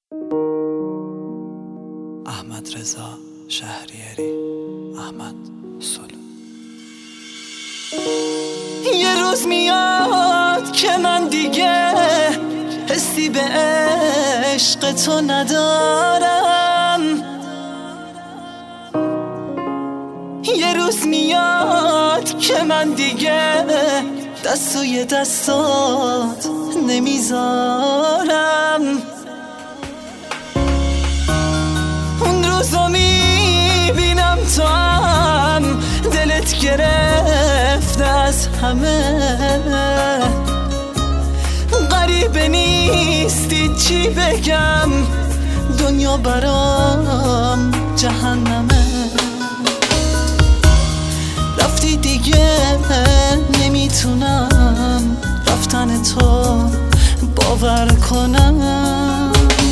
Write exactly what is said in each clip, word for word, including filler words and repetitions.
احمد رضا شهریاری، احمد سلو. یه روز میاد که من دیگه حسی به عشق تو ندارم. یه روز میاد که من دیگه دست توی دستات نمیذارم. اون روزو میبینم تو هم دلت گرفته از همه، غریبه نیستی چی بگم، دنیا برام جهنمه. رفتی دیگه نمیتونم رفتن تو باور کنم.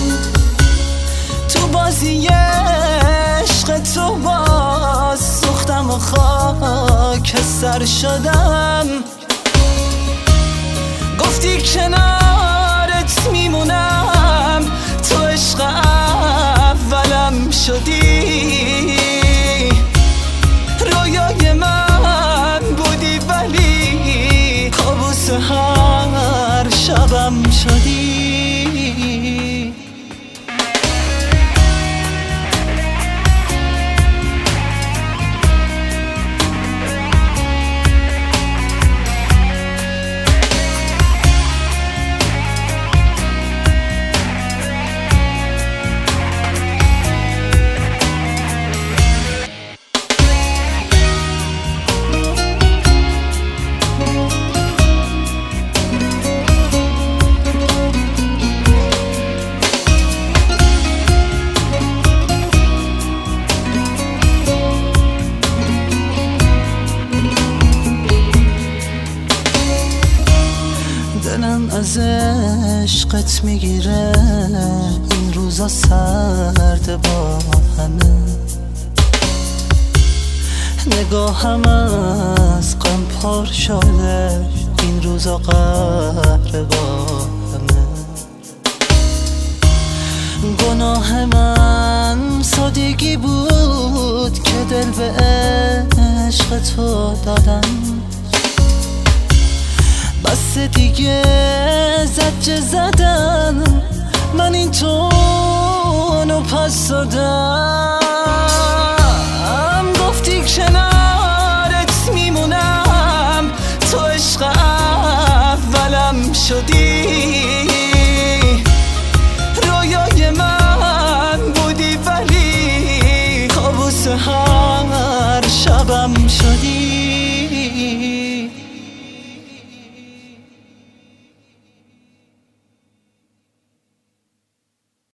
تو بازی عشق تو باز سوختم و خاکستر شدم. گفتی کنارت میمونم، تو عشق اولم شدی. رویای من بودی ولی کابوس هر شبم شدی. دلم از عشقت میگیره، این روزا سرد با همه. نگاهم از غم پر شده، این روزا قهر با همه. گناه من سادگی بود که دل به عشق تو دادم. بس دیگه زجه زدم، من این تونو پس دادم. گفتی کنارت میمونم، تو عشق اولم شدی. رویای من بودی ولی کابوس ها